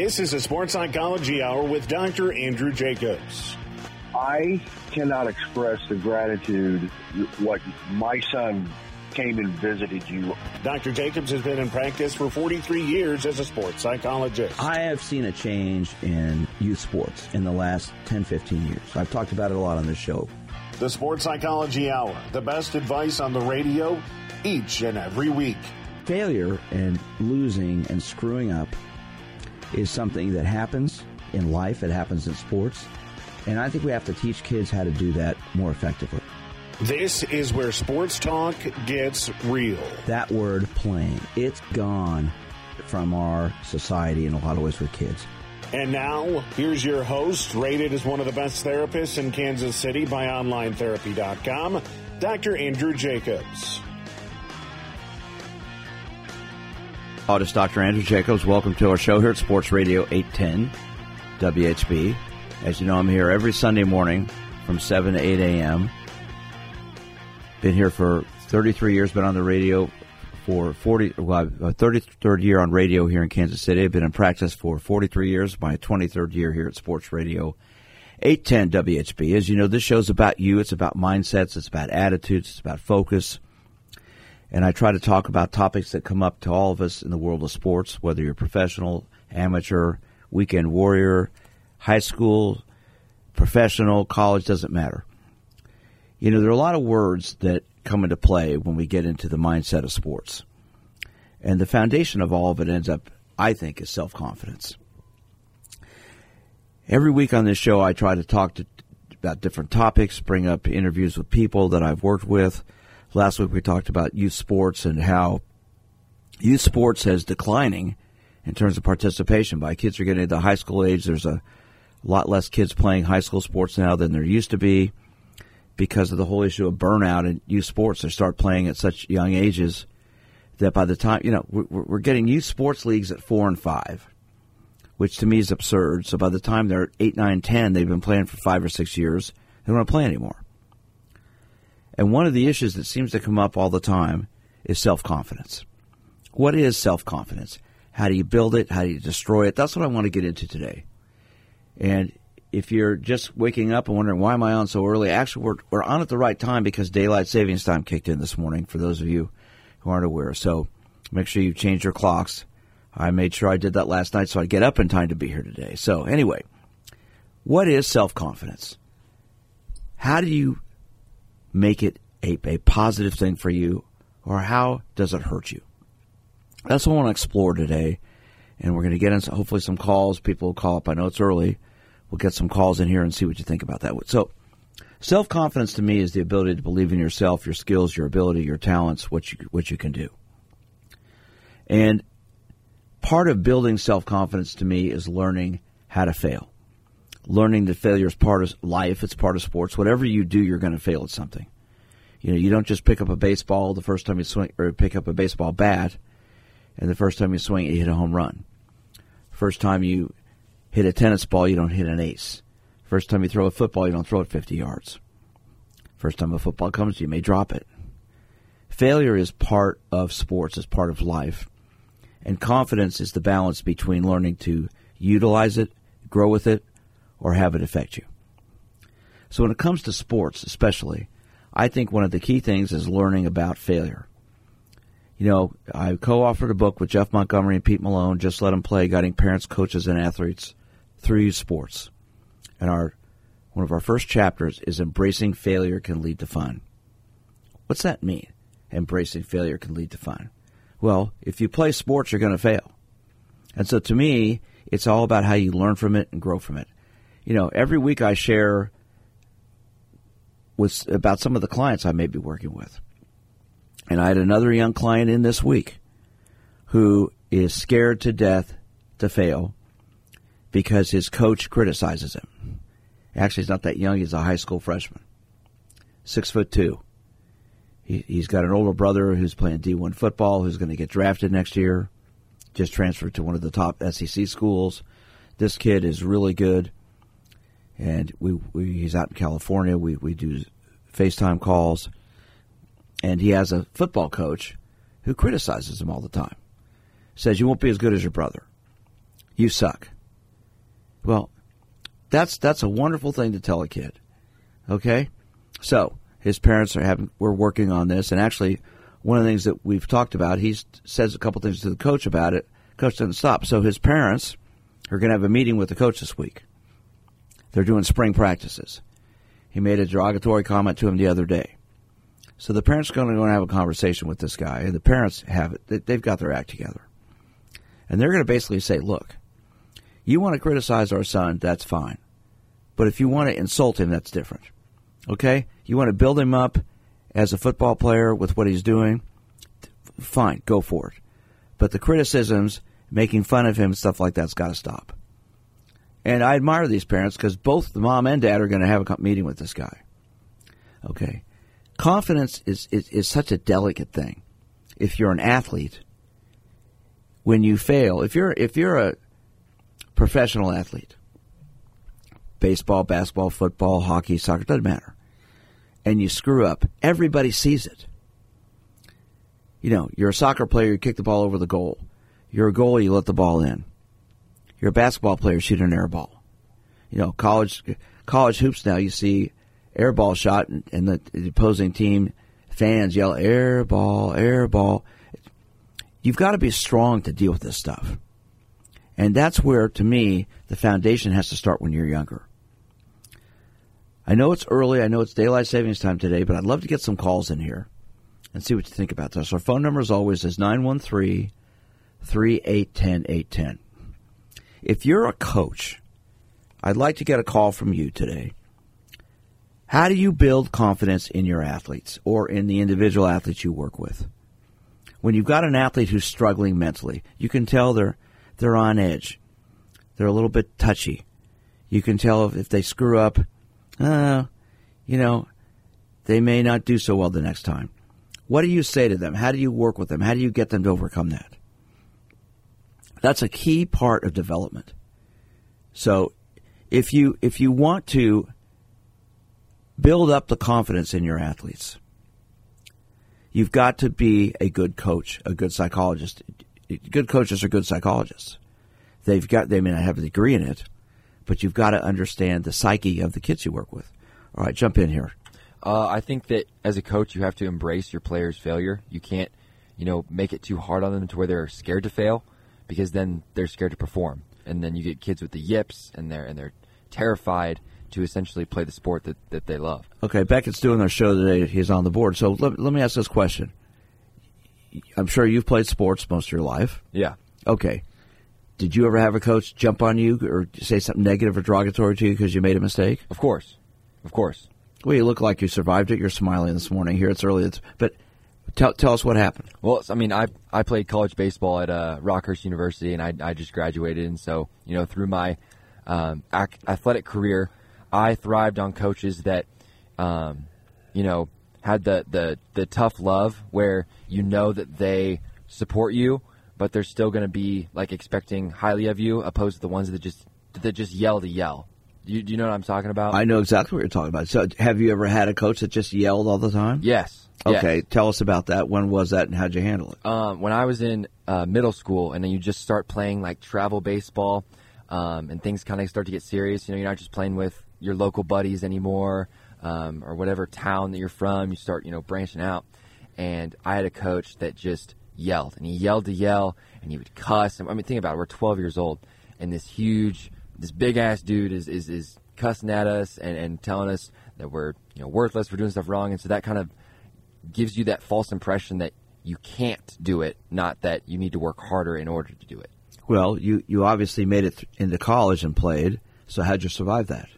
This is a Sports Psychology Hour with Dr. Andrew Jacobs. I cannot express the gratitude what my son came and visited you. Dr. Jacobs has been in practice for 43 years as a sports psychologist. I have seen a change in youth sports in the last 10, 15 years. I've talked about it a lot on this show. The Sports Psychology Hour, the best advice on the radio each and every week. Failure and losing and screwing up is something that happens in life. It happens in sports. And I think we have to teach kids how to do that more effectively. This is where sports talk gets real. That word playing, it's gone from our society in a lot of ways with kids. And now, here's your host, rated as one of the best therapists in Kansas City by OnlineTherapy.com, Dr. Andrew Jacobs. Hi, this is Dr. Andrew Jacobs. Welcome to our show here at Sports Radio 810 WHB. As you know, I'm here every Sunday morning from 7 to 8 a.m. Been here for 33 years, been on the radio for 33rd year on radio here in Kansas City. I've been in practice for 43 years, my 23rd year here at Sports Radio 810 WHB. As you know, this show's about you. It's about mindsets. It's about attitudes. It's about focus. And I try to talk about topics that come up to all of us in the world of sports, whether you're professional, amateur, weekend warrior, high school, professional, college, doesn't matter. You know, there are a lot of words that come into play when we get into the mindset of sports. And the foundation of all of it ends up, I think, is self-confidence. Every week on this show, I try to talk about different topics, bring up interviews with people that I've worked with. Last week we talked about youth sports and how youth sports is declining in terms of participation. By kids are getting to the high school age, there's a lot less kids playing high school sports now than there used to be because of the whole issue of burnout in youth sports. They start playing at such young ages that by the time, you know, we're getting youth sports leagues at 4 and 5, which to me is absurd. So by the time they're 8, 9, 10, they've been playing for 5 or 6 years, they don't want to play anymore. And one of the issues that seems to come up all the time is self-confidence. What is self-confidence? How do you build it? How do you destroy it? That's what I want to get into today. And if you're just waking up and wondering, why am I on so early? Actually, we're on at the right time because daylight savings time kicked in this morning, for those of you who aren't aware. So make sure you change your clocks. I made sure I did that last night so I'd get up in time to be here today. So anyway, what is self-confidence? How do you make it a positive thing for you, or how does it hurt you? That's what I want to explore today, and we're going to get into hopefully some calls. People will call up. I know it's early. We'll get some calls in here and see what you think about that. So self-confidence to me is the ability to believe in yourself, your skills, your ability, your talents, what you can do. And part of building self-confidence to me is learning how to fail. Learning that failure is part of life, it's part of sports. Whatever you do, you're going to fail at something. You know, you don't just pick up a baseball the first time you swing, or pick up a baseball bat, and the first time you swing it, you hit a home run. First time you hit a tennis ball, you don't hit an ace. First time you throw a football, you don't throw it 50 yards. First time a football comes, you may drop it. Failure is part of sports, is part of life. And confidence is the balance between learning to utilize it, grow with it, or have it affect you. So when it comes to sports especially, I think one of the key things is learning about failure. You know, I co-authored a book with Jeff Montgomery and Pete Malone, Just Let Them Play, guiding parents, coaches, and athletes through youth sports. And one of our first chapters is Embracing Failure Can Lead to Fun. What's that mean? Embracing failure can lead to fun. Well, if you play sports, you're going to fail. And so to me, it's all about how you learn from it and grow from it. You know, every week I share about some of the clients I may be working with. And I had another young client in this week who is scared to death to fail because his coach criticizes him. Actually, he's not that young. He's a high school freshman, 6'2". He's got an older brother who's playing D1 football, who's going to get drafted next year, just transferred to one of the top SEC schools. This kid is really good, and he's out in California. We do FaceTime calls, and he has a football coach who criticizes him all the time. Says, you won't be as good as your brother. You suck. Well, that's a wonderful thing to tell a kid. Okay? So, his parents we're working on this, and actually, one of the things that we've talked about, he says a couple things to the coach about it. Coach doesn't stop. So his parents are going to have a meeting with the coach this week. They're doing spring practices. He made a derogatory comment to him the other day. So the parents are going to have a conversation with this guy, and the parents they've got their act together. And they're going to basically say, look, you want to criticize our son, that's fine. But if you want to insult him, that's different. Okay? You want to build him up as a football player with what he's doing, fine, go for it. But the criticisms, making fun of him, stuff like that's got to stop. And I admire these parents because both the mom and dad are going to have a meeting with this guy. Okay. Confidence is such a delicate thing. If you're an athlete, when you fail, if you're a professional athlete, baseball, basketball, football, hockey, soccer, doesn't matter, and you screw up, everybody sees it. You know, you're a soccer player, you kick the ball over the goal. You're a goalie, you let the ball in. You're a basketball player, shoot an air ball. You know, college hoops now, you see air ball shot, and the opposing team fans yell, air ball, air ball. You've got to be strong to deal with this stuff. And that's where, to me, the foundation has to start when you're younger. I know it's early. I know it's daylight savings time today, but I'd love to get some calls in here and see what you think about this. Our phone number, as always, is 913-381-810. If you're a coach, I'd like to get a call from you today. How do you build confidence in your athletes or in the individual athletes you work with? When you've got an athlete who's struggling mentally, you can tell they're on edge. They're a little bit touchy. You can tell if they screw up, they may not do so well the next time. What do you say to them? How do you work with them? How do you get them to overcome that? That's a key part of development. So if you want to build up the confidence in your athletes, you've got to be a good coach, a good psychologist. Good coaches are good psychologists. They may not have a degree in it, but you've got to understand the psyche of the kids you work with. All right, jump in here. I think that as a coach, you have to embrace your players' failure. You can't, make it too hard on them to where they're scared to fail, because then they're scared to perform. And then you get kids with the yips, and they're terrified to essentially play the sport that they love. Okay, Beckett's doing our show today. He's on the board. So let me ask this question. I'm sure you've played sports most of your life. Yeah. Okay. Did you ever have a coach jump on you or say something negative or derogatory to you because you made a mistake? Of course. Well, you look like you survived it. You're smiling this morning. Here it's early. But tell us what happened. Well, I played college baseball at Rockhurst University, and I just graduated. And so, through my athletic career, I thrived on coaches that, had the tough love where that they support you, but they're still going to be like expecting highly of you, opposed to the ones that just yell to yell. Do you know what I'm talking about? I know exactly what you're talking about. So have you ever had a coach that just yelled all the time? Yes. Okay, yes. Tell us about that. When was that, and how'd you handle it? When I was in middle school, and then you just start playing like travel baseball, and things kind of start to get serious. You're not just playing with your local buddies anymore, or whatever town that you're from. You start, branching out. And I had a coach that just yelled, and he yelled to yell, and he would cuss. Think about it. We're 12 years old, and this big ass dude is cussing at us and telling us that we're worthless for doing stuff wrong. And so that kind of gives you that false impression that you can't do it, not that you need to work harder in order to do it. Well, you obviously made it into college and played. So how'd you survive that?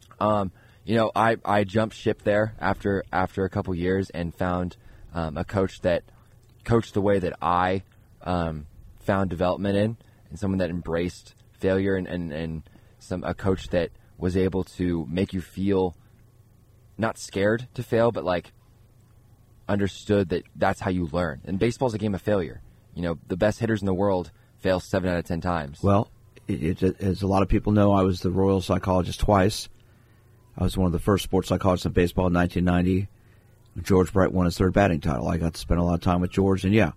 I jumped ship there after a couple years and found a coach that coached the way that I found development in, and someone that embraced failure, and a coach that was able to make you feel not scared to fail, but like understood that that's how you learn. And baseball's a game of failure. The best hitters in the world fail 7 out of 10 times. Well, as a lot of people know, I was the Royal Psychologist twice. I was one of the first sports psychologists in baseball in 1990. George Brett won his third batting title. I got to spend a lot of time with George. And,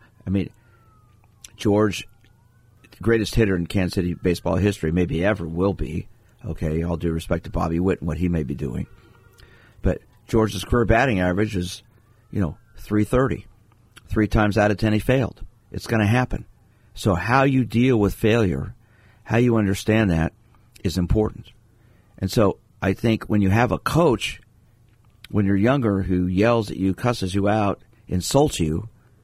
George, the greatest hitter in Kansas City baseball history, maybe ever will be. Okay, all due respect to Bobby Witt and what he may be doing. But George's career batting average is, 330. 3 times out of 10 he failed. It's going to happen. So how you deal with failure, how you understand that is important. And so I think when you have a coach, when you're younger, who yells at you, cusses you out, insults you,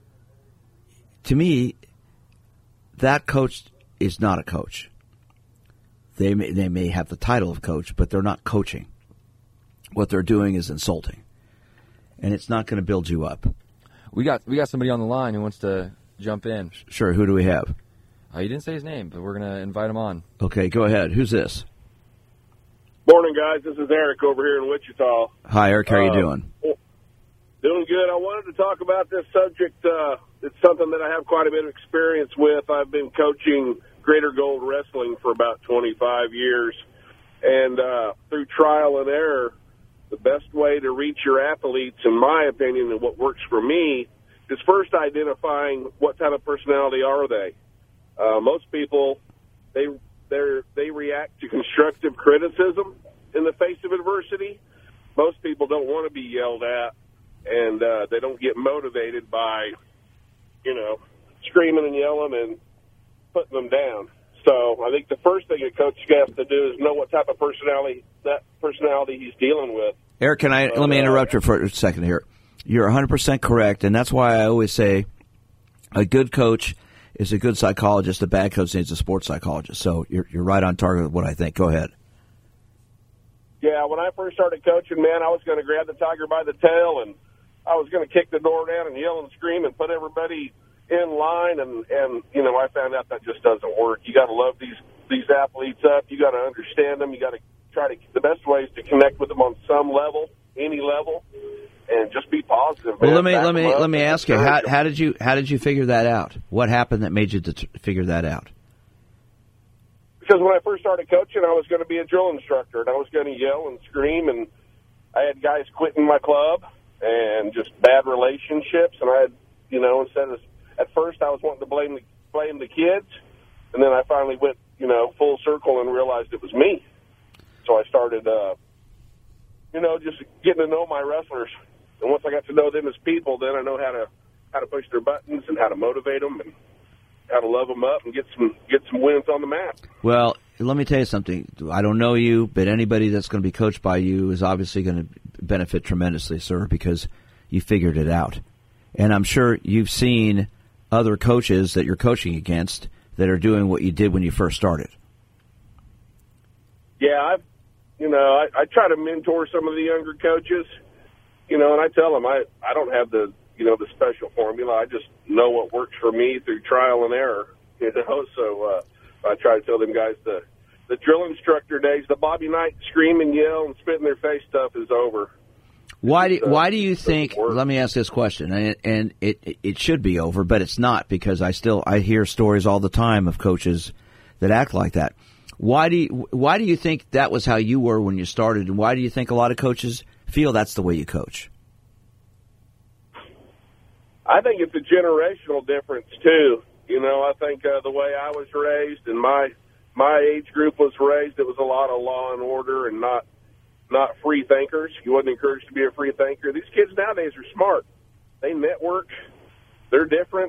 to me, that coach is not a coach. They may have the title of coach, but they're not coaching. What they're doing is insulting. And it's not going to build you up. We got somebody on the line who wants to jump in. Sure, who do we have? He didn't say his name, but we're going to invite him on. Okay, go ahead. Who's this? Morning, guys. This is Eric over here in Wichita. Hi, Eric. How are you doing? Doing good. I wanted to talk about this subject. It's something that I have quite a bit of experience with. I've been coaching Greater Gold Wrestling for about 25 years. And through trial and error, the best way to reach your athletes, in my opinion, and what works for me, is first identifying what type of personality are they. Most people, they react to constructive criticism in the face of adversity. Most people don't want to be yelled at, and they don't get motivated by, screaming and yelling and putting them down. So I think the first thing a coach has to do is know what type of personality he's dealing with. Eric, let me interrupt you for a second here. You're 100% correct, and that's why I always say a good coach is a good psychologist. A bad coach needs a sports psychologist. So you're right on target with what I think. Go ahead. Yeah, when I first started coaching, man, I was going to grab the tiger by the tail, and I was going to kick the door down and yell and scream and put everybody in line, and I found out that just doesn't work. You got to love these athletes up. You got to understand them. You got to try to. The best way is to connect with them on some level, any level, and just be positive. Well, man. let me ask you, how did you figure that out? What happened that made you figure that out? Because when I first started coaching, I was going to be a drill instructor, and I was going to yell and scream, and I had guys quitting my club and just bad relationships, and I had, at first I was wanting to blame the kids, and then I finally went, full circle and realized it was me. So I started, just getting to know my wrestlers, and once I got to know them as people, then I know how to push their buttons and how to motivate them and how to love them up and get some wins on the mat. Well, let me tell you something. I don't know you, but anybody that's going to be coached by you is obviously going to benefit tremendously, sir, because you figured it out. And I'm sure you've seen other coaches that you're coaching against that are doing what you did when you first started. Yeah, I try to mentor some of the younger coaches, and I tell them I don't have the special formula. I just know what works for me through trial and error, So I try to tell them guys the drill instructor days, the Bobby Knight scream and yell and spit in their face stuff is over. Why do you think? Let me ask this question, and it should be over, but it's not, because I hear stories all the time of coaches that act like that. Why do you think that was how you were when you started, and why do you think a lot of coaches feel that's the way you coach? I think it's a generational difference too. I think the way I was raised and my age group was raised, it was a lot of law and order and not free thinkers. You wasn't encouraged to be a free thinker. These kids nowadays are smart. They network. They're different.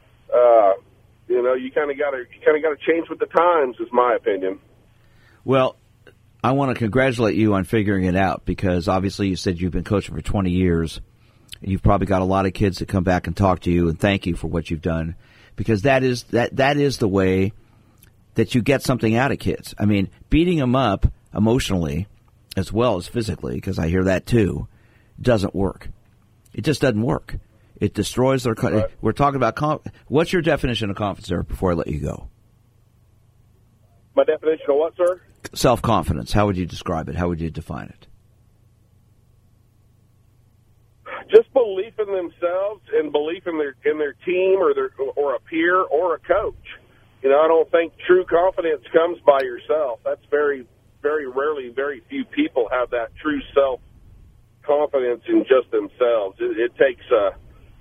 You kind of got to change with the times, is my opinion. Well, I want to congratulate you on figuring it out, because obviously you said you've been coaching for 20 years. You've probably got a lot of kids that come back and talk to you and thank you for what you've done, because that is the way that you get something out of kids. I mean, beating them up emotionally as well as physically, because I hear that too, doesn't work. It just doesn't work. It destroys their. Right. We're talking about what's your definition of confidence, sir? Before I let you go, my definition of what, sir? Self-confidence. How would you describe it? How would you define it? Just belief in themselves and belief in their team or a peer or a coach. I don't think true confidence comes by yourself. That's very, very rarely. Very few people have that true self-confidence in just themselves. It takes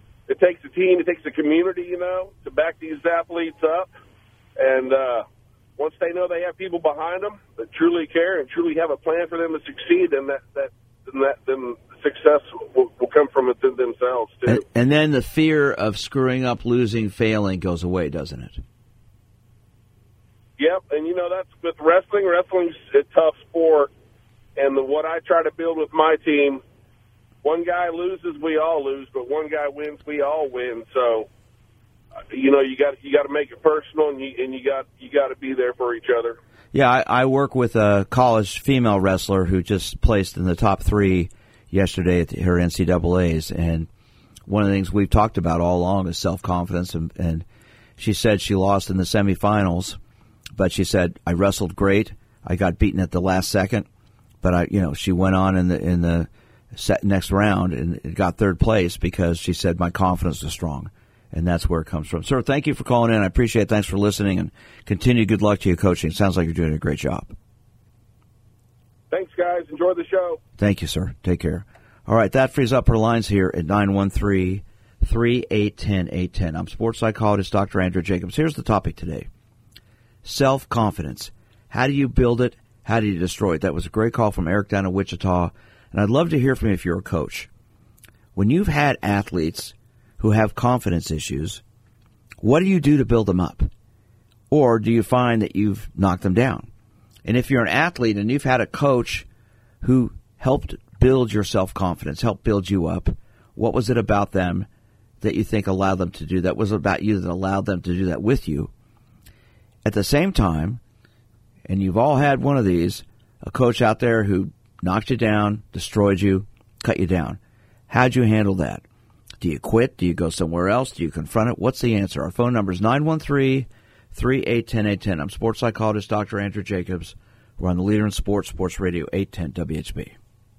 a team, it takes a community, to back these athletes up. And once they know they have people behind them that truly care and truly have a plan for them to succeed, then then success will come from it themselves too. And then the fear of screwing up, losing, failing goes away, doesn't it? Yep, and that's with wrestling. Wrestling's a tough sport, and what I try to build with my team, one guy loses, we all lose, but one guy wins, we all win. So, you got to make it personal, and you got to be there for each other. Yeah, I work with a college female wrestler who just placed in the top 3 yesterday at her NCAAs, and one of the things we've talked about all along is self-confidence, and she said she lost in the semifinals, but she said, I wrestled great. I got beaten at the last second, but she went on in the next round and got 3rd place because she said my confidence was strong, and that's where it comes from. Sir, thank you for calling in. I appreciate it. Thanks for listening, and continued good luck to you coaching. It sounds like you're doing a great job. Thanks, guys. Enjoy the show. Thank you, sir. Take care. All right, that frees up our lines here at 913-381-810. I'm sports psychologist Dr. Andrew Jacobs. Here's the topic today. Self-confidence. How do you build it? How do you destroy it? That was a great call from Eric down in Wichita, and I'd love to hear from you if you're a coach. When you've had athletes who have confidence issues, what do you do to build them up? Or do you find that you've knocked them down? And if you're an athlete and you've had a coach who helped build your self-confidence, helped build you up, what was it about them that you think allowed them to do that? Was it about you that allowed them to do that with you? At the same time, and you've all had one of these, a coach out there who knocked you down, destroyed you, cut you down. How'd you handle that? Do you quit? Do you go somewhere else? Do you confront it? What's the answer? Our phone number is 913-381-810. I'm sports psychologist Dr. Andrew Jacobs. We're on the Leader in Sports, Sports Radio 810 WHB.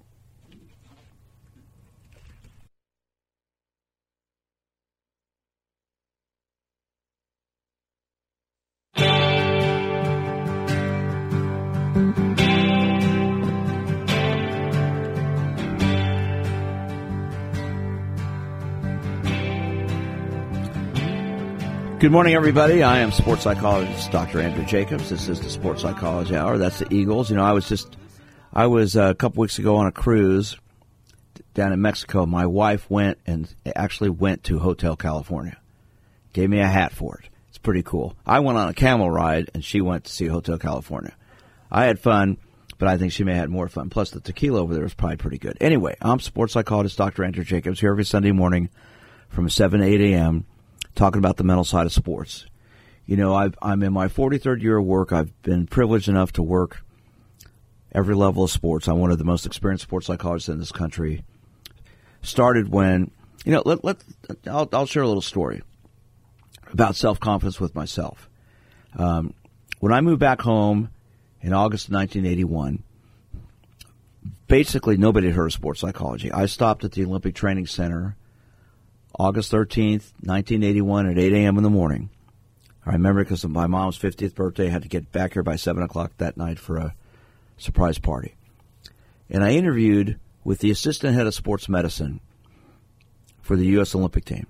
Good morning, everybody. I am sports psychologist Dr. Andrew Jacobs. This is the Sports Psychology Hour. That's the Eagles. I was a couple weeks ago on a cruise down in Mexico. My wife went to Hotel California. Gave me a hat for it. It's pretty cool. I went on a camel ride, and she went to see Hotel California. I had fun, but I think she may have had more fun. Plus, the tequila over there was probably pretty good. Anyway, I'm sports psychologist Dr. Andrew Jacobs here every Sunday morning from 7 to 8 a.m., talking about the mental side of sports. I'm in my 43rd year of work. I've been privileged enough to work every level of sports. I'm one of the most experienced sports psychologists in this country. Started when, I'll share a little story about self-confidence with myself. When I moved back home in August of 1981, basically nobody had heard of sports psychology. I stopped at the Olympic Training Center August 13th, 1981 at 8 a.m. in the morning. I remember because of my mom's 50th birthday. I had to get back here by 7 o'clock that night for a surprise party. And I interviewed with the assistant head of sports medicine for the U.S. Olympic team.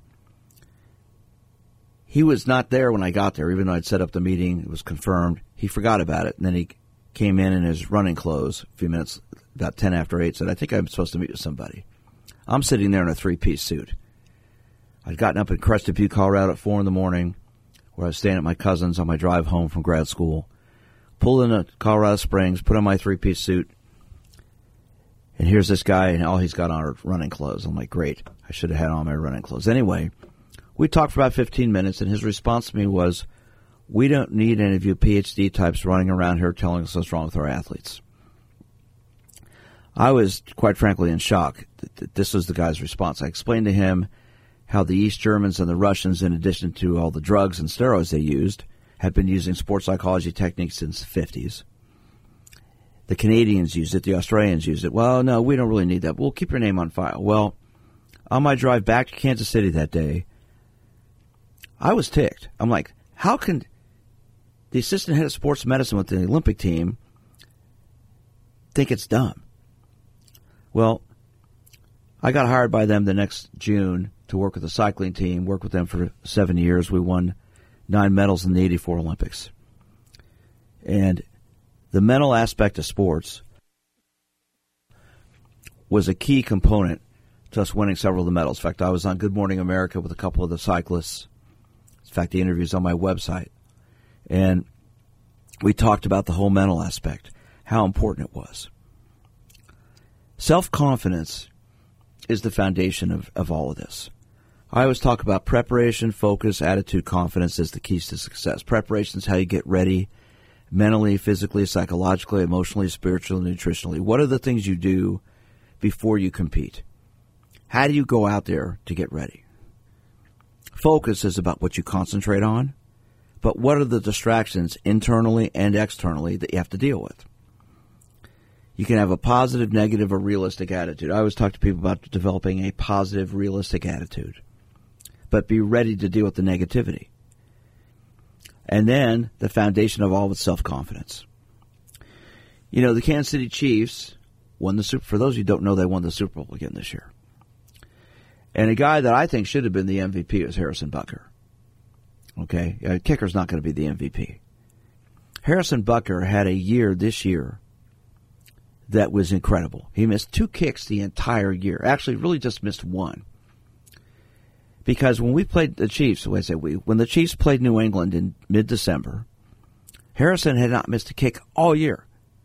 He was not there when I got there, even though I'd set up the meeting. It was confirmed. He forgot about it, and then he came in his running clothes a few minutes, about 10 after 8, said, I think I'm supposed to meet with somebody. I'm sitting there in a 3-piece suit. I'd gotten up in Crested Butte, Colorado at 4 in the morning, where I was staying at my cousin's on my drive home from grad school. Pulled into Colorado Springs, put on my 3-piece suit, and here's this guy, and all he's got on are running clothes. I'm like, great. I should have had on my running clothes. Anyway, we talked for about 15 minutes, and his response to me was, we don't need any of you PhD types running around here telling us what's wrong with our athletes. I was, quite frankly, in shock that this was the guy's response. I explained to him how the East Germans and the Russians, in addition to all the drugs and steroids they used, had been using sports psychology techniques since the 50s. The Canadians used it. The Australians used it. Well, no, we don't really need that. We'll keep your name on file. Well, on my drive back to Kansas City that day, I was ticked. I'm like, how can the assistant head of sports medicine with the Olympic team think it's dumb? Well, I got hired by them the next June to work with the cycling team, worked with them for 7 years. We won 9 medals in the 84 Olympics. And the mental aspect of sports was a key component to us winning several of the medals. In fact, I was on Good Morning America with a couple of the cyclists. In fact, the interview's on my website. And we talked about the whole mental aspect, how important it was. Self-confidence is the foundation of all of this. I always talk about preparation, focus, attitude, confidence as the keys to success. Preparation is how you get ready mentally, physically, psychologically, emotionally, spiritually, nutritionally. What are the things you do before you compete? How do you go out there to get ready? Focus is about what you concentrate on, but what are the distractions internally and externally that you have to deal with? You can have a positive, negative, or realistic attitude. I always talk to people about developing a positive, realistic attitude, but be ready to deal with the negativity. And then the foundation of all is self-confidence. You know, the Kansas City Chiefs won the Super. For those of you who don't know, they won the Super Bowl again this year. And a guy that I think should have been the MVP was Harrison Butker. Okay, kicker's not going to be the MVP. Harrison Butker had a year this year that was incredible. He missed 2 kicks the entire year. Actually, really just missed 1. Because when we played the Chiefs, when the Chiefs played New England in mid-December, Harrison had not missed a kick all year.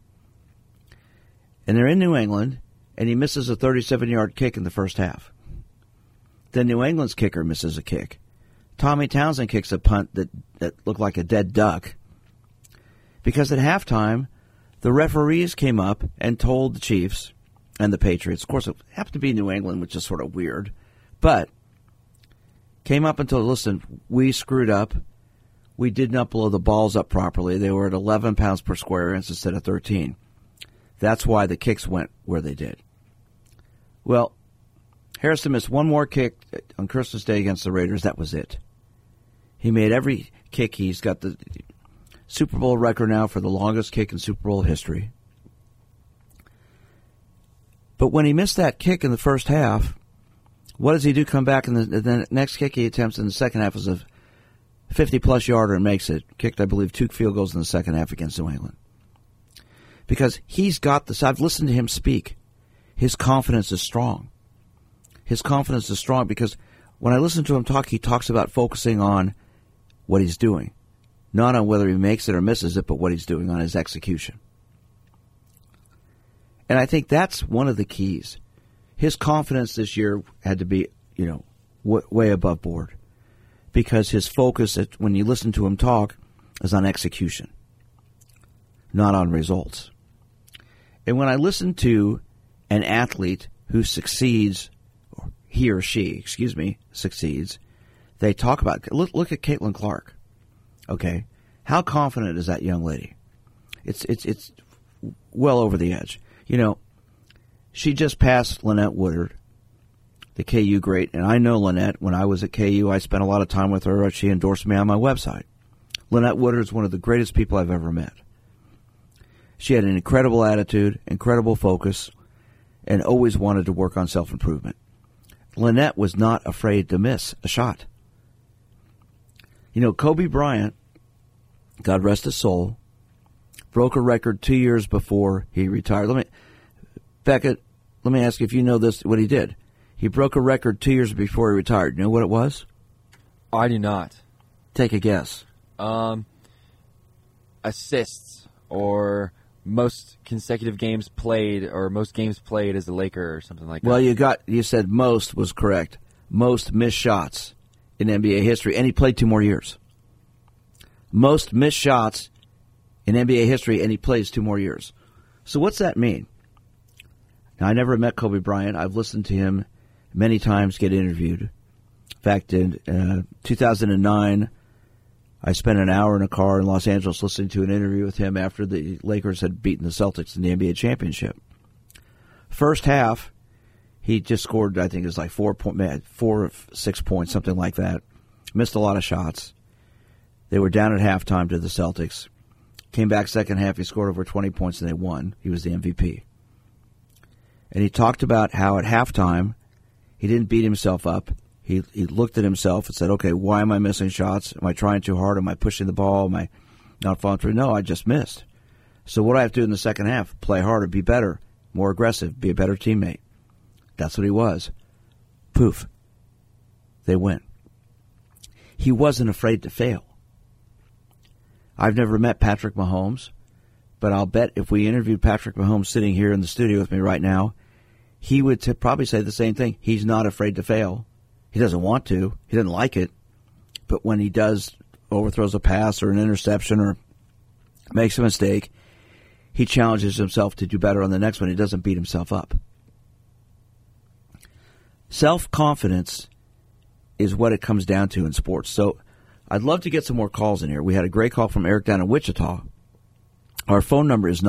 And they're in New England, and he misses a 37-yard kick in the first half. Then New England's kicker misses a kick. Tommy Townsend kicks a punt that looked like a dead duck. Because at halftime, the referees came up and told the Chiefs and the Patriots, of course it happened to be New England, which is sort of weird, but came up and told, listen, we screwed up. We did not blow the balls up properly. They were at 11 pounds per square inch instead of 13. That's why the kicks went where they did. Well, Harrison missed 1 more kick on Christmas Day against the Raiders. That was it. He made every kick. He's got the Super Bowl record now for the longest kick in Super Bowl history. But when he missed that kick in the first half, what does he do? Come back, and the next kick he attempts in the second half is a 50-plus yarder and makes it. Kicked, I believe, 2 field goals in the second half against New England. Because he's got this. I've listened to him speak. His confidence is strong. His confidence is strong because when I listen to him talk, he talks about focusing on what he's doing. Not on whether he makes it or misses it, but what he's doing on his execution. And I think that's one of the keys. His confidence this year had to be, way above board. Because his focus, when you listen to him talk, is on execution, not on results. And when I listen to an athlete who succeeds, or he or she, succeeds, they talk about, look at Caitlin Clark. Okay, how confident is that young lady? It's well over the edge. She just passed Lynette Woodard, the KU great, and I know Lynette. When I was at KU, I spent a lot of time with her. She endorsed me on my website. Lynette Woodard is one of the greatest people I've ever met. She had an incredible attitude, incredible focus, and always wanted to work on self-improvement. Lynette was not afraid to miss a shot. Kobe Bryant, God rest his soul, broke a record 2 years before he retired. Beckett, let me ask you if you know this, what he did. He broke a record 2 years before he retired. You know what it was? I do not. Take a guess. Assists or most consecutive games played or most games played as a Laker or something like that. Well, you said most was correct. Most missed shots in NBA history, and he played 2 more years. Most missed shots in NBA history, and he plays 2 more years. So what's that mean? Now, I never met Kobe Bryant. I've listened to him many times get interviewed. In fact, in 2009, I spent an hour in a car in Los Angeles listening to an interview with him after the Lakers had beaten the Celtics in the NBA championship. First half, he just scored, I think it was like 4 or 6 points, something like that. Missed a lot of shots. They were down at halftime to the Celtics. Came back second half, he scored over 20 points and they won. He was the MVP. And he talked about how at halftime, he didn't beat himself up. He looked at himself and said, okay, why am I missing shots? Am I trying too hard? Am I pushing the ball? Not following through. No, I just missed. So what do I have to do in the second half? Play harder, be better, more aggressive, be a better teammate. That's what he was. Poof. They win. He wasn't afraid to fail. I've never met Patrick Mahomes, but I'll bet if we interviewed Patrick Mahomes sitting here in the studio with me right now, he would probably say the same thing. He's not afraid to fail. He doesn't want to. He doesn't like it. But when he does, overthrows a pass or an interception or makes a mistake, he challenges himself to do better on the next one. He doesn't beat himself up. Self-confidence is what it comes down to in sports. So I'd love to get some more calls in here. We had a great call from Eric down in Wichita. Our phone number is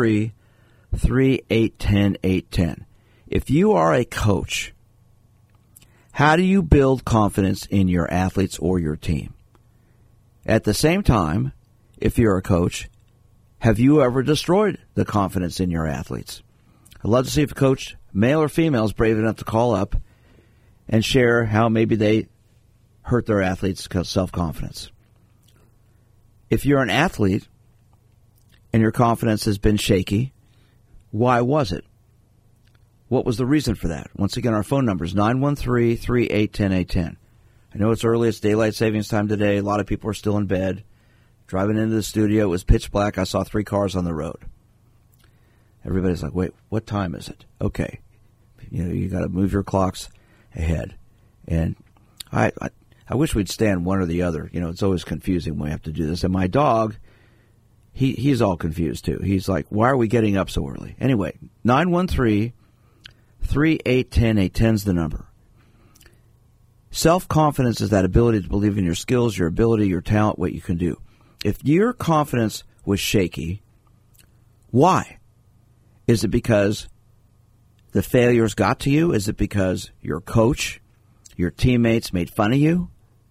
913-3810810. If you are a coach, how do you build confidence in your athletes or your team? At the same time, if you're a coach, have you ever destroyed the confidence in your athletes? I'd love to see if a coach, male or female, is brave enough to call up and share how maybe they hurt their athletes' self-confidence. If you're an athlete and your confidence has been shaky, why was it? What was the reason for that? Once again, our phone number is 913-3810810. I know it's early. It's daylight savings time today. A lot of people are still in bed. Driving into the studio, it was pitch black. I saw 3 cars on the road. Everybody's like, wait, what time is it? Okay. You got to move your clocks ahead. And I wish we'd stand one or the other. It's always confusing when we have to do this. And my dog, he's all confused too. He's like, why are we getting up so early? Anyway, 913-3810810's the number. Self-confidence is that ability to believe in your skills, your ability, your talent, what you can do. If your confidence was shaky, why? Is it because the failures got to you? Is it because your coach, your teammates made fun of you?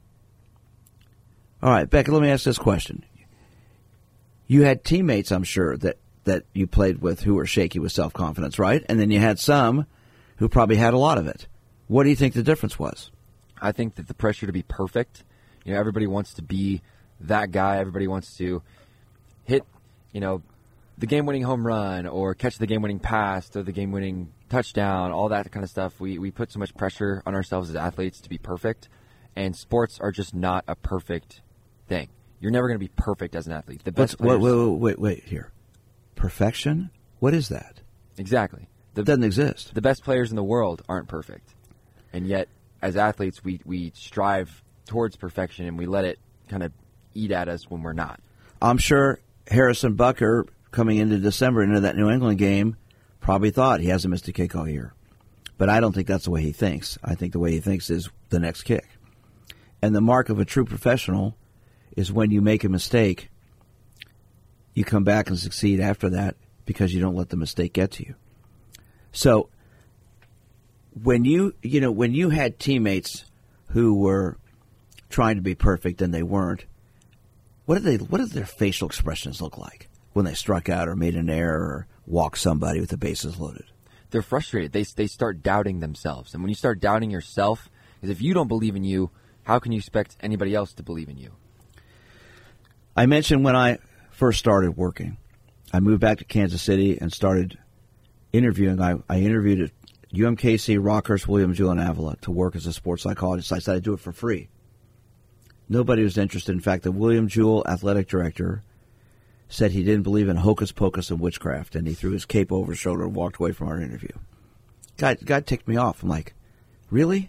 All right, Becca, let me ask this question. You had teammates, I'm sure, that you played with who were shaky with self-confidence, right? And then you had some who probably had a lot of it. What do you think the difference was? I think that the pressure to be perfect, everybody wants to be that guy. Everybody wants to hit, the game-winning home run or catch the game-winning pass or the game-winning touchdown, all that kind of stuff. We put so much pressure on ourselves as athletes to be perfect, and sports are just not a perfect thing. You're never going to be perfect as an athlete. The best players... Wait here. Perfection? What is that? Exactly. It doesn't exist. The best players in the world aren't perfect. And yet, as athletes, we strive towards perfection, and we let it kind of eat at us when we're not. I'm sure Harrison Butker, coming into December, into that New England game, probably thought he hasn't missed a kick all year. But I don't think that's the way he thinks. I think the way he thinks is the next kick. And the mark of a true professional is when you make a mistake, you come back and succeed after that because you don't let the mistake get to you. So when you had teammates who were trying to be perfect and they weren't, what did their facial expressions look like when they struck out or made an error or walked somebody with the bases loaded? They're frustrated. They start doubting themselves. And when you start doubting yourself, because if you don't believe in you, how can you expect anybody else to believe in you? I mentioned when I first started working, I moved back to Kansas City and started interviewing. I interviewed at UMKC, Rockhurst, William Jewell, and Avila to work as a sports psychologist. I said I'd do it for free. Nobody was interested. In fact, the William Jewell athletic director said he didn't believe in hocus pocus and witchcraft, and he threw his cape over his shoulder and walked away from our interview. Guy ticked me off. I'm like, really?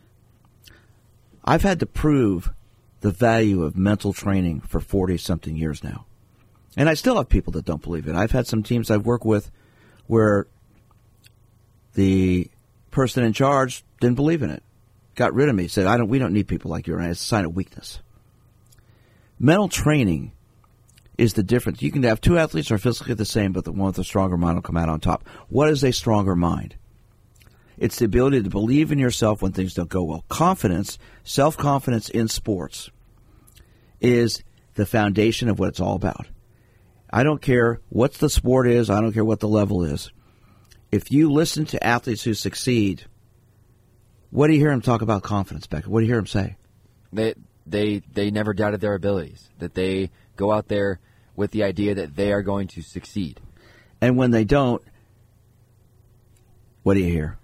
I've had to prove the value of mental training for 40-something years now. And I still have people that don't believe it. I've had some teams I've worked with where the person in charge didn't believe in it. Got rid of me. Said, we don't need people like you. And it's a sign of weakness. Mental training is the difference. You can have two athletes who are physically the same, but the one with a stronger mind will come out on top. What is a stronger mind? It's the ability to believe in yourself when things don't go well. Confidence, self-confidence in sports is the foundation of what it's all about. I don't care what the sport is. I don't care what the level is. If you listen to athletes who succeed, what do you hear them talk about confidence, Becca? What do you hear them say? They never doubted their abilities, that they go out there with the idea that they are going to succeed. And when they don't, what do you hear?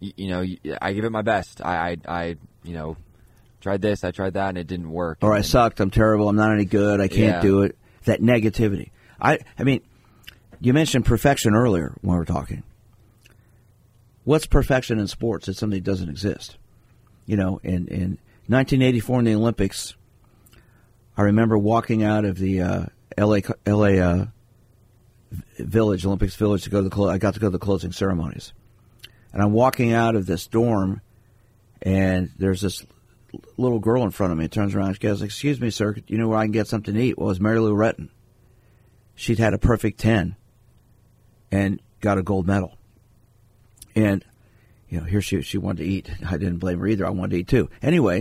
I give it my best. I tried this, I tried that, and it didn't work. Or I sucked, I'm terrible, I'm not any good, I can't do it. That negativity. I mean, you mentioned perfection earlier when we were talking. What's perfection in sports? It's something that doesn't exist. In 1984 in the Olympics, I remember walking out of the LA Village, Olympics Village, to go to I got to go to the closing ceremonies. And I'm walking out of this dorm, and there's this little girl in front of me. It turns around, she goes, "Excuse me, sir, you know where I can get something to eat?" Well, it was Mary Lou Retton. She'd had a perfect 10 and got a gold medal. And, here she wanted to eat. I didn't blame her either. I wanted to eat too. Anyway,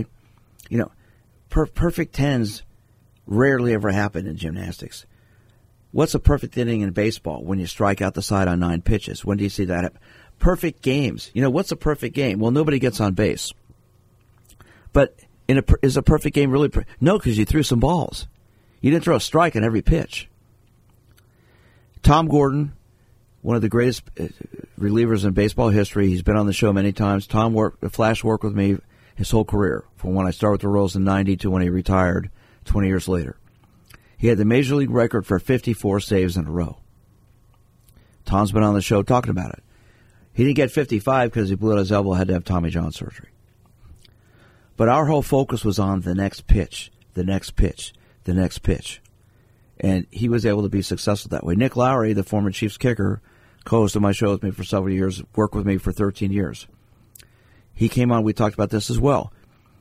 perfect 10s rarely ever happen in gymnastics. What's a perfect inning in baseball? When you strike out the side on 9 pitches. When do you see that happen? Perfect games. What's a perfect game? Well, nobody gets on base. But is a perfect game really? No, because you threw some balls. You didn't throw a strike on every pitch. Tom Gordon, one of the greatest relievers in baseball history. He's been on the show many times. Tom Flash worked with me his whole career, from when I started with the Royals in '90 to when he retired 20 years later. He had the major league record for 54 saves in a row. Tom's been on the show talking about it. He didn't get 55 because he blew out his elbow, had to have Tommy John surgery. But our whole focus was on the next pitch, the next pitch, the next pitch. And he was able to be successful that way. Nick Lowry, the former Chiefs kicker, co-hosted my show with me for several years, worked with me for 13 years. He came on, we talked about this as well.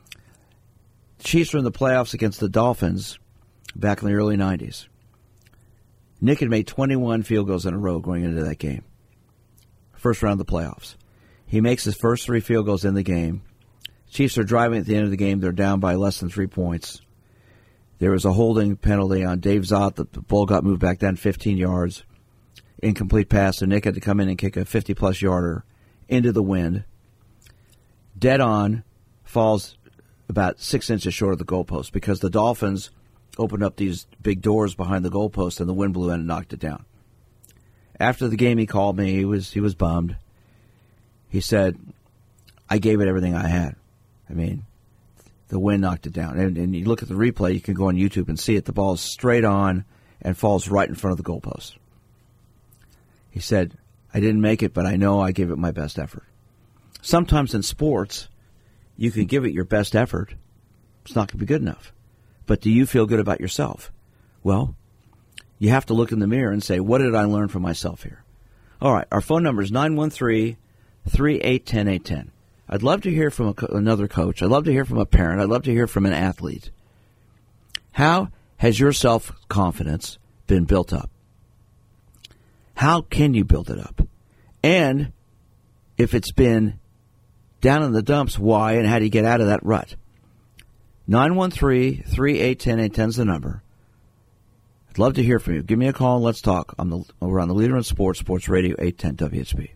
Chiefs were in the playoffs against the Dolphins back in the early 90s. Nick had made 21 field goals in a row going into that game. First round of the playoffs. He makes his first 3 field goals in the game. Chiefs are driving at the end of the game. They're down by less than 3 points. There was a holding penalty on Dave Zott. The ball got moved back then 15 yards. Incomplete pass, and Nick had to come in and kick a 50-plus yarder into the wind. Dead on, falls about 6 inches short of the goalpost because the Dolphins opened up these big doors behind the goalpost, and the wind blew in and knocked it down. After the game, he called me. He was bummed. He said, "I gave it everything I had. I mean, the wind knocked it down." And you look at the replay, you can go on YouTube and see it. The ball is straight on and falls right in front of the goalpost. He said, "I didn't make it, but I know I gave it my best effort." Sometimes in sports, you can give it your best effort. It's not going to be good enough. But do you feel good about yourself? Well, you have to look in the mirror and say, what did I learn from myself here? All right, our phone number is 913-381-0810. I'd love to hear from another coach. I'd love to hear from a parent. I'd love to hear from an athlete. How has your self-confidence been built up? How can you build it up? And if it's been down in the dumps, why, and how do you get out of that rut? 913-381-0810 is the number. I'd love to hear from you. Give me a call and let's talk. We're on the Leader in Sports, Sports Radio 810 WHB.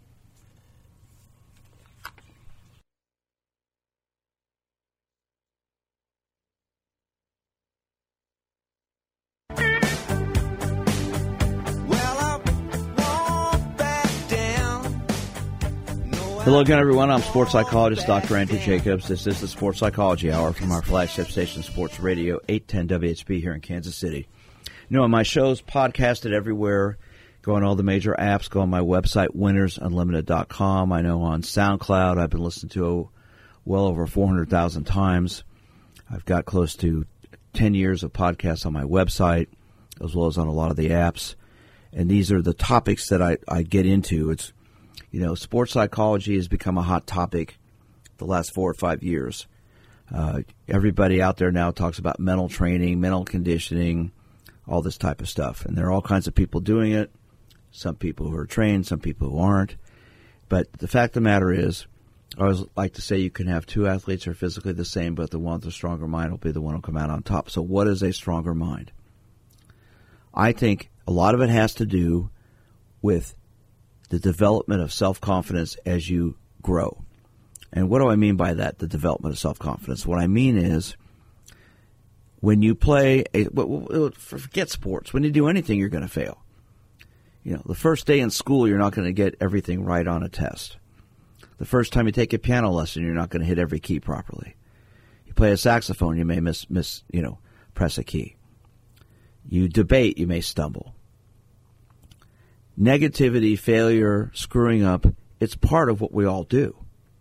Hello again, everyone. I'm sports psychologist Dr. Andrew Jacobs. This is the Sports Psychology Hour from our flagship station, Sports Radio 810 WHB here in Kansas City. My show's podcasted everywhere. Go on all the major apps. Go on my website, winnersunlimited.com. I know on SoundCloud I've been listened to well over 400,000 times. I've got close to 10 years of podcasts on my website, as well as on a lot of the apps. And these are the topics that I get into. It's sports psychology has become a hot topic the last 4 or 5 years. Everybody out there now talks about mental training, mental conditioning, all this type of stuff. And there are all kinds of people doing it, some people who are trained, some people who aren't. But the fact of the matter is, I always like to say you can have 2 athletes who are physically the same, but the one with the stronger mind will be the one who will come out on top. So what is a stronger mind? I think a lot of it has to do with the development of self-confidence as you grow. And what do I mean by that, the development of self-confidence? What I mean is, when you play, forget sports. When you do anything, you're going to fail. You know, the first day in school, you're not going to get everything right on a test. The first time you take a piano lesson, you're not going to hit every key properly. You play a saxophone, you may press a key. You debate, you may stumble. Negativity, failure, screwing up, it's part of what we all do.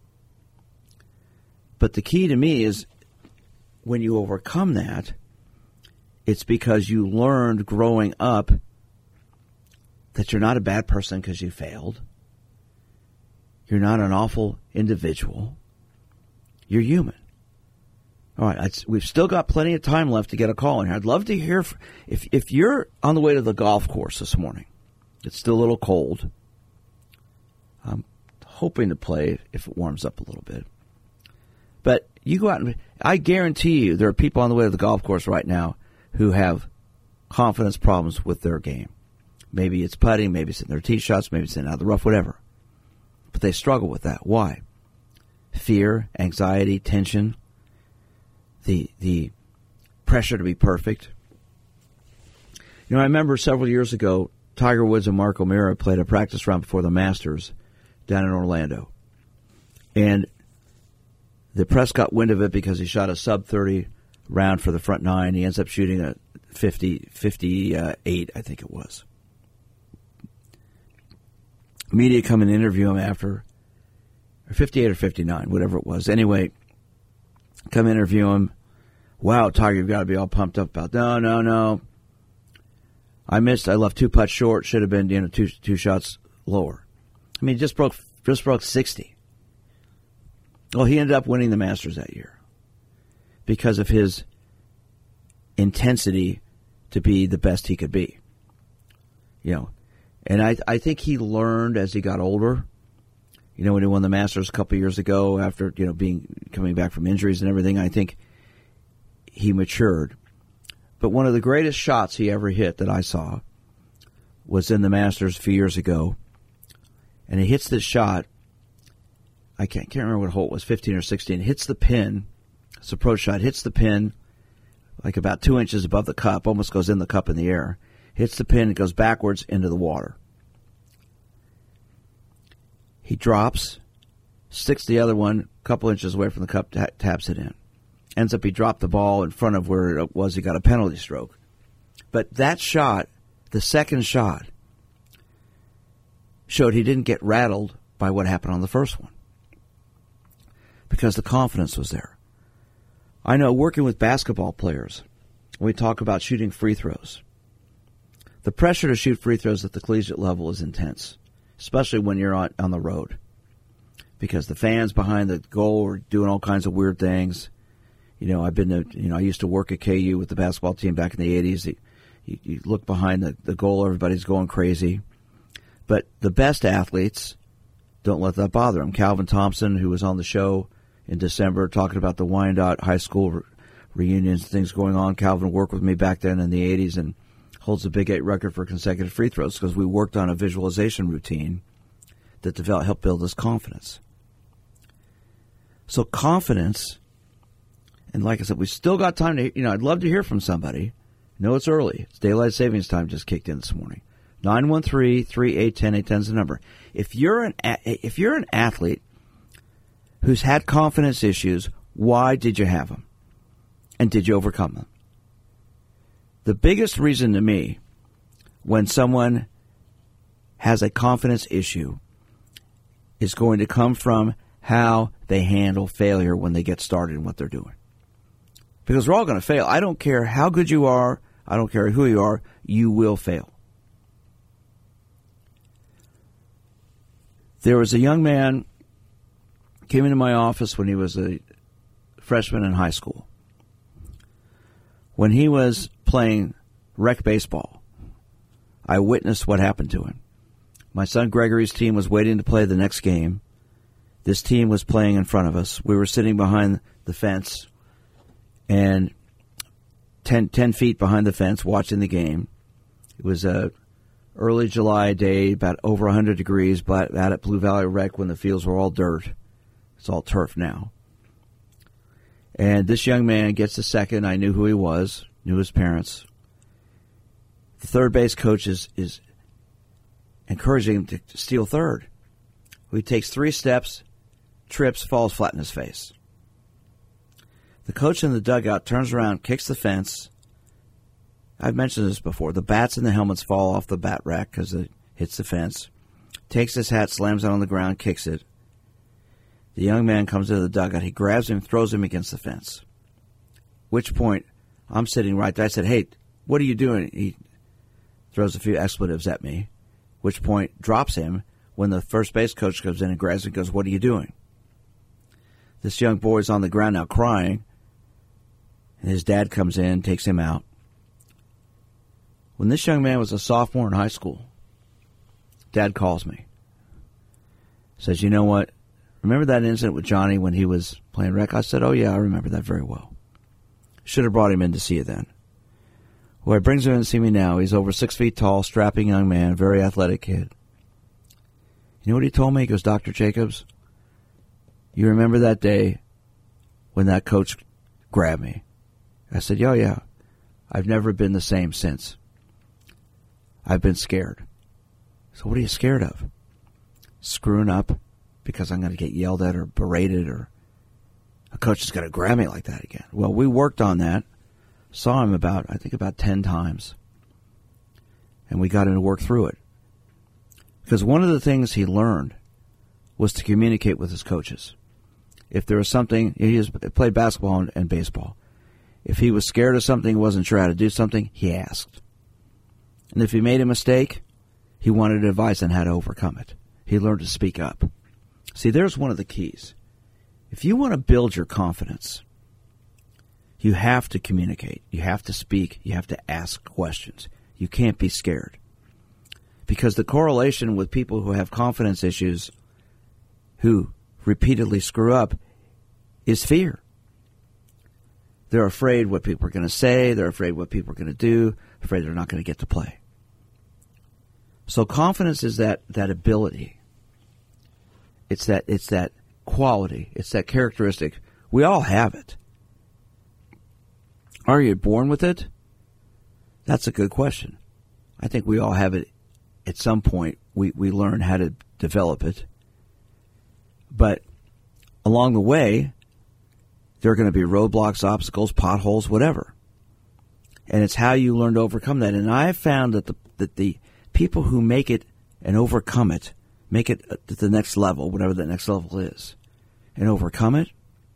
But the key to me is when you overcome that, it's because you learned growing up that you're not a bad person because you failed. You're not an awful individual. You're human. All right, we've still got plenty of time left to get a call in here. I'd love to hear if you're on the way to the golf course this morning. It's still a little cold. I'm hoping to play if it warms up a little bit. But you go out and I guarantee you there are people on the way to the golf course right now who have confidence problems with their game. Maybe it's putting, maybe it's in their tee shots, maybe it's in out of the rough, whatever. But they struggle with that. Why? Fear, anxiety, tension, the pressure to be perfect. You know, I remember several years ago, Tiger Woods and Mark O'Meara played a practice round before the Masters down in Orlando. And the press got wind of it because he shot a sub-30 round for the front nine. He ends up shooting a 58, I think it was. Media come and interview him after, or 58 or 59, whatever it was. Anyway, come interview him. Wow, Tiger, you've got to be all pumped up about, no. I missed. I left 2 putts short. Should have been, two shots lower. I mean, just broke 60. Well, he ended up winning the Masters that year because of his intensity to be the best he could be. You know, and I think he learned as he got older. You know, when he won the Masters a couple of years ago after, coming back from injuries and everything, I think he matured. But one of the greatest shots he ever hit that I saw was in the Masters a few years ago. And he hits this shot. I can't remember what hole it was, 15 or 16. Hits the pin. It's a approach shot. Hits the pin like about 2 inches above the cup. Almost goes in the cup in the air. Hits the pin. It goes backwards into the water. He drops. Sticks the other one a couple inches away from the cup. Taps it in. Ends up he dropped the ball in front of where it was. He got a penalty stroke. But that shot, the second shot, showed he didn't get rattled by what happened on the first one. Because the confidence was there. I know working with basketball players, we talk about shooting free throws. The pressure to shoot free throws at the collegiate level is intense, especially when you're on the road. Because the fans behind the goal are doing all kinds of weird things. I used to work at KU with the basketball team back in the 80s. You look behind the goal, everybody's going crazy. But the best athletes don't let that bother them. Calvin Thompson, who was on the show in December talking about the Wyandotte High School reunions, things going on. Calvin worked with me back then in the 80s and holds the Big 8 record for consecutive free throws because we worked on a visualization routine that helped build his confidence. So confidence, and like I said, we've still got time to, I'd love to hear from somebody. I know it's early. It's daylight savings time just kicked in this morning. 913-381-0810 is the number. If you're an athlete who's had confidence issues, why did you have them? And did you overcome them? The biggest reason to me when someone has a confidence issue is going to come from how they handle failure when they get started in what they're doing. Because we're all going to fail. I don't care how good you are. I don't care who you are. You will fail. There was a young man came into my office when he was a freshman in high school. When he was playing rec baseball, I witnessed what happened to him. My son Gregory's team was waiting to play the next game. This team was playing in front of us. We were sitting behind the fence and 10 feet behind the fence watching the game. It was a early July day, about over 100 degrees, but out at Blue Valley Rec when the fields were all dirt. It's all turf now. And this young man gets the second. I knew who he was, knew his parents. The third base coach is encouraging him to steal third. He takes 3 steps, trips, falls flat in his face. The coach in the dugout turns around, kicks the fence. I've mentioned this before. The bats and the helmets fall off the bat rack because it hits the fence. Takes his hat, slams it on the ground, kicks it. The young man comes into the dugout. He grabs him, throws him against the fence. Which point, I'm sitting right there. I said, "Hey, what are you doing?" He throws a few expletives at me. Which point, drops him when the first base coach comes in and grabs him and goes, "What are you doing?" This young boy's on the ground now crying. And his dad comes in, takes him out. When this young man was a sophomore in high school, Dad calls me. Says, "You know what? Remember that incident with Johnny when he was playing rec?" I said, "Oh, yeah, I remember that very well. Should have brought him in to see you then." Well, he brings him in to see me now. He's over 6 feet tall, strapping young man, very athletic kid. You know what he told me? He goes, "Dr. Jacobs, you remember that day when that coach grabbed me?" I said, "Oh, yeah. I've never been the same since. I've been scared." So what are you scared of? Screwing up because I'm going to get yelled at or berated or a coach is going to grab me like that again. Well, we worked on that. Saw him about 10 times. And we got him to work through it. Because one of the things he learned was to communicate with his coaches. If there was something, he played basketball and baseball. If he was scared of something, he wasn't sure how to do something, he asked. And if he made a mistake, he wanted advice on how to overcome it. He learned to speak up. See, there's one of the keys. If you want to build your confidence, you have to communicate. You have to speak. You have to ask questions. You can't be scared. Because the correlation with people who have confidence issues, who repeatedly screw up, is fear. They're afraid what people are going to say. They're afraid what people are going to do. Afraid they're not going to get to play. So confidence is that ability. It's that quality. It's that characteristic. We all have it. Are you born with it? That's a good question. I think we all have it at some point. We learn how to develop it. But along the way, there are going to be roadblocks, obstacles, potholes, whatever. And it's how you learn to overcome that. And I've found that the people who make it and overcome it, make it to the next level, whatever that next level is, and overcome it,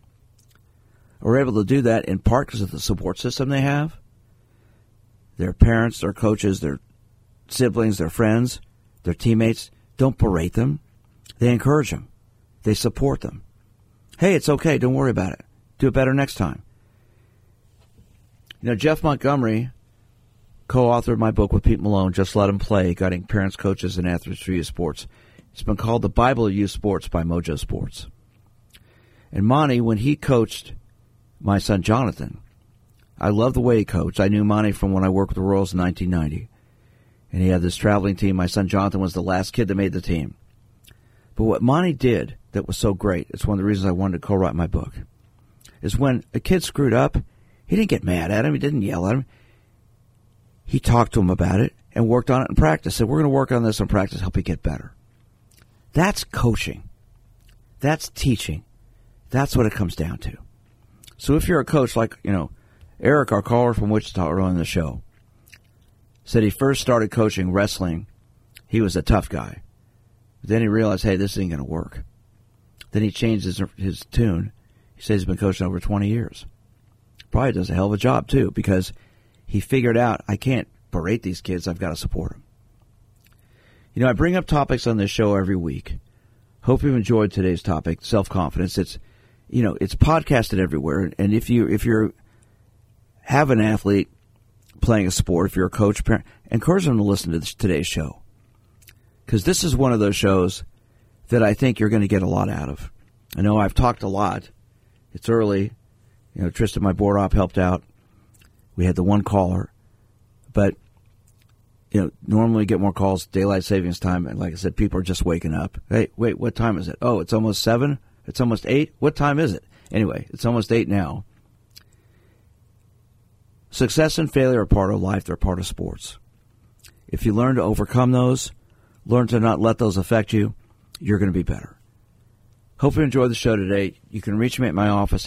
are able to do that in part because of the support system they have. Their parents, their coaches, their siblings, their friends, their teammates don't berate them. They encourage them. They support them. Hey, it's okay. Don't worry about it. Do it better next time. You know, Jeff Montgomery co-authored my book with Pete Malone, Just Let Them Play, Guiding Parents, Coaches, and Athletes Through Youth Sports. It's been called The Bible of Youth Sports by Mojo Sports. And Monty, when he coached my son Jonathan, I love the way he coached. I knew Monty from when I worked with the Royals in 1990. And he had this traveling team. My son Jonathan was the last kid that made the team. But what Monty did that was so great, it's one of the reasons I wanted to co-write my book, is when a kid screwed up, he didn't get mad at him. He didn't yell at him. He talked to him about it and worked on it in practice. Said, we're going to work on this in practice, help you get better. That's coaching. That's teaching. That's what it comes down to. So if you're a coach like, Eric, our caller from Wichita earlier in the show, said he first started coaching wrestling. He was a tough guy. But then he realized, hey, this ain't going to work. Then he changed his tune. He says he's been coaching over 20 years. Probably does a hell of a job, too, because he figured out, I can't berate these kids. I've got to support them. I bring up topics on this show every week. Hope you've enjoyed today's topic, self-confidence. It's podcasted everywhere. And if you have an athlete playing a sport, if you're a coach, parent, encourage them to listen to today's show. Because this is one of those shows that I think you're going to get a lot out of. I know I've talked a lot. It's early. Tristan, my board op, helped out. We had the one caller. But, normally we get more calls, daylight savings time. And like I said, people are just waking up. Hey, wait, what time is it? Oh, it's almost 7? It's almost 8? What time is it? Anyway, it's almost 8 now. Success and failure are part of life. They're part of sports. If you learn to overcome those, learn to not let those affect you, you're going to be better. Hope you enjoyed the show today. You can reach me at my office,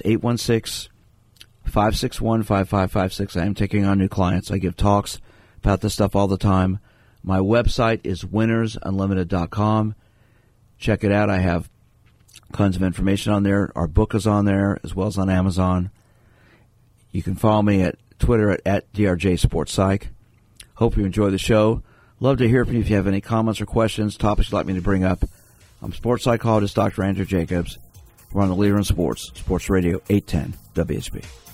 816-561-5556. I am taking on new clients. I give talks about this stuff all the time. My website is winnersunlimited.com. Check it out. I have tons of information on there. Our book is on there, as well as on Amazon. You can follow me at Twitter at DRJ Sports Psych. Hope you enjoy the show. Love to hear from you if you have any comments or questions, topics you'd like me to bring up. I'm sports psychologist Dr. Andrew Jacobs. We're on the Leader in Sports, Sports Radio 810 WSB.